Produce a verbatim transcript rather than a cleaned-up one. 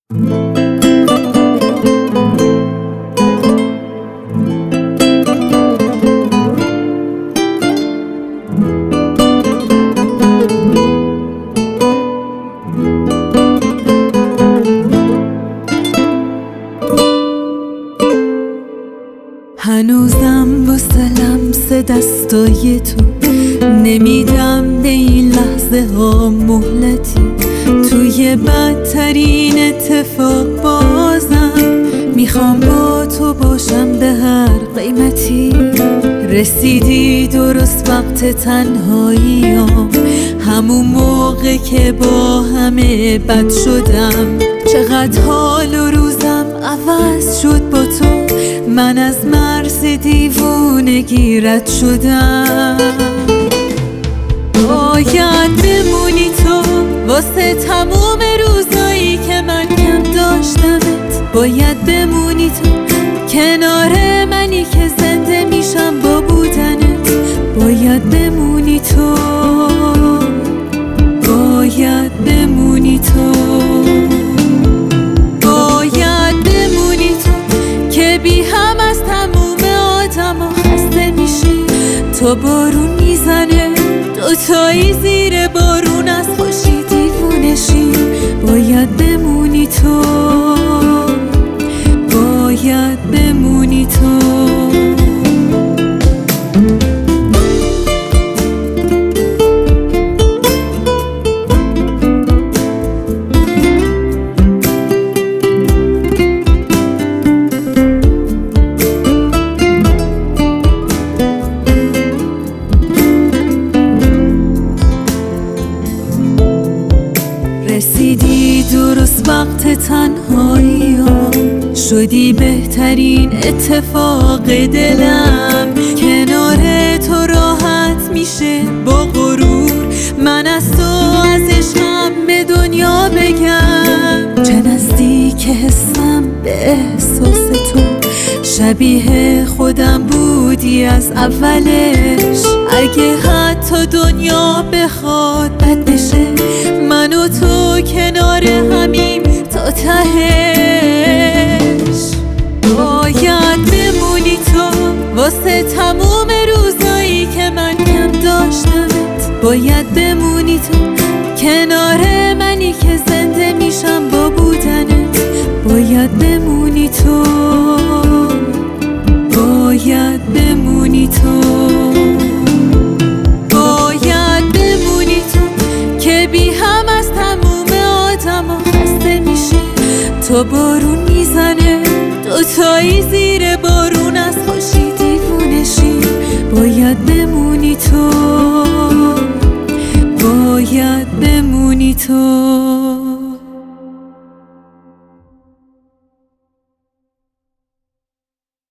هنوزم واسه لمس دستای تو نمیدم به این لحظه ها مهلتی. توی بدترین اتفاق بازم میخوام با تو باشم به هر قیمتی. رسیدی درست وقت تنهاییام، همون موقع که با همه بد شدم. چقدر حال و روزم عوض شد با تو، من از مرز دیوونگی رد شدم. باید بمونی تو واسه تموم روزایی که من کم داشتمت. باید بمونی تو کنار منی که زنده میشم با بودنت. باید بمونی تو، باید بمونی تو، باید بمونی تو که بی هم از تموم آدم ها خسته میشی. تا بارون میزنه دوتایی زیر بارون از خوشی دیوونشی. باید بمونی تو، باید بمونی تو. رسیدی درست وقت تنهاییام، شدی بهترین اتفاق دلم. کنار تو راحت میشه با غرور، من از تو از عشقم به دنیا بگم. چه نزدیک حسم به احساس تو، شبیه خودم بودی از اولش. اگه حتی دنیا بخواد بد بشه، من و تو کنار همیم تا تهش. باید بمونی تو واسه تموم روزایی که من کم داشتمت. باید بمونی تو کنار منی که زنده میشم با بودنت. باید بمونی تو، باید بمونی تو، باید بمونی تو که بی هم از تموم آدم ها خسته میشی. تا بارون میزنه دوتایی زیر بارون از خوشی دیوونشی. باید بمونی تو، باید بمونی تو.